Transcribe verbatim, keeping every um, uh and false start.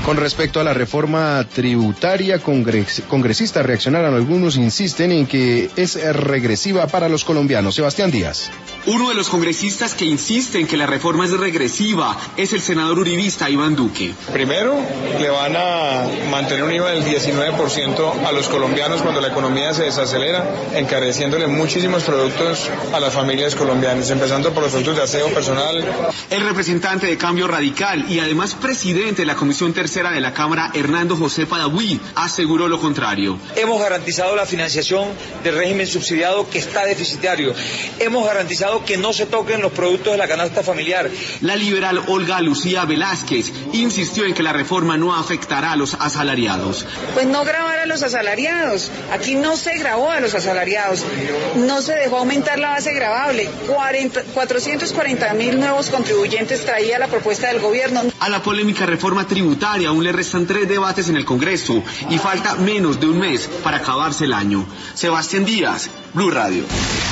Con respecto a la reforma tributaria, congres congresistas reaccionaron. Algunos insisten en que es regresiva para los colombianos. Sebastián Díaz. Uno de los congresistas que insiste en que la reforma es regresiva es el senador uribista Iván Duque. Primero, le van a mantener un I V A del diecinueve por ciento a los colombianos cuando la economía se desacelera, encareciéndole muchísimos productos a las familias colombianas, empezando por los productos de aseo personal. El representante de Cambio Radical y además presidente de la Comisión Tercera de la Cámara, Hernando José Padaví, aseguró lo contrario. Hemos garantizado la financiación del régimen subsidiado que está deficitario. Hemos garantizado que no se toquen los productos de la canasta familiar. La liberal Olga Lucía Velázquez insistió en que la reforma no afectará a los asalariados. Pues no grabar a los asalariados. Aquí no se grabó a los asalariados. No se dejó aumentar la base gravable. cuatrocientos cuarenta mil nuevos contribuyentes traía la propuesta del gobierno. A la polémica reforma tributaria aún le restan tres debates en el Congreso y falta menos de un mes para acabarse el año. Sebastián Díaz, Blue Radio.